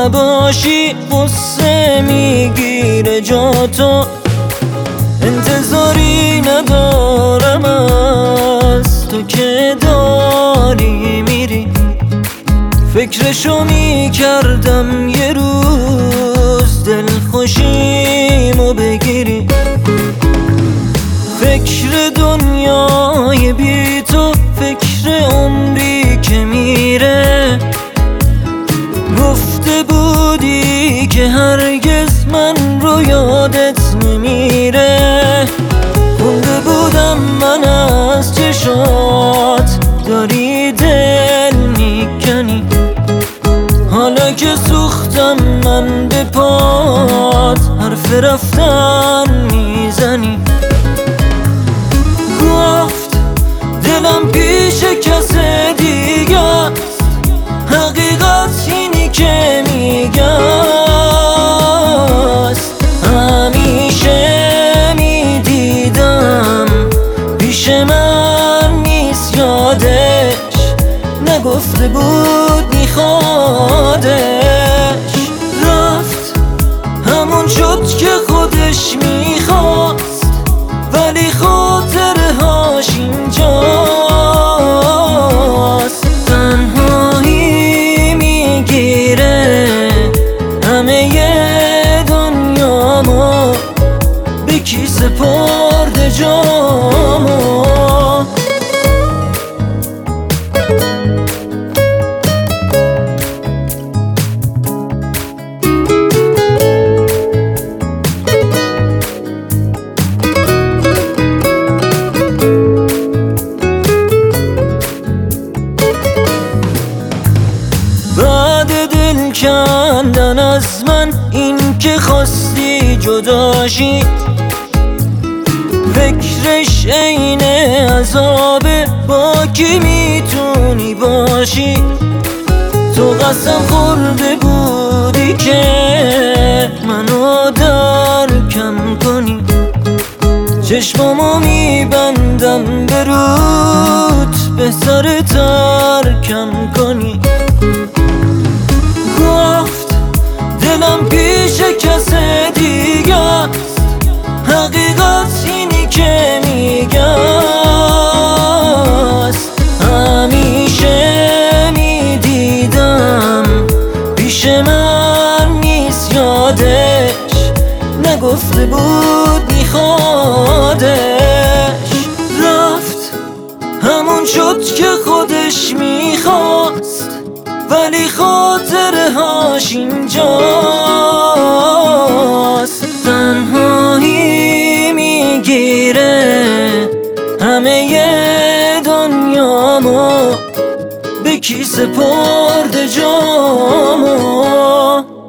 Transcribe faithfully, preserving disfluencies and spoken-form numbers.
نباشی قصه میگیره جاتو، انتظاری ندارم از تو که داری میری. فکرشو میکردم یه روز دلخوشیمو بگیری. فکر دنیای بی تو، فکر عمری که میره. گفته بودی که هرگز من رو یادت نمیره. خونده بودم من از چشات داری دل میکنی. حالا که سوختم من به پات حرف رفتن میزنی. گفت دلم پیش کس دیگه است، حقیقت اینی که میگه است. همیشه میدیدم پیش من نیست یادش، نگفته بود میخوادش. رفت همون شد که خودش میخواست، ولی خاطره هاش اینجاست. تنهایی میگیره همه دنیامو، به کی سپرده جامو. کندن از من این که خواستی جداشی. فکرش عین عذابه، با کی میتونی باشی. تو قسم خورده بودی که منو درکم کنی. چشمامو میبندم به رود، بهتر ترکم کنی. گفت دلم پیش کس دیگه است، حقیقت اینی که میگه است. همیشه میدیدم پیش من نیست یادش، نگفته بود میخوادش. رفت همون شد که خودش میخواست، ولی خاطره هاش اینجاست. تنهایی میگیره همه دنیامو، به کی سپرده جامو.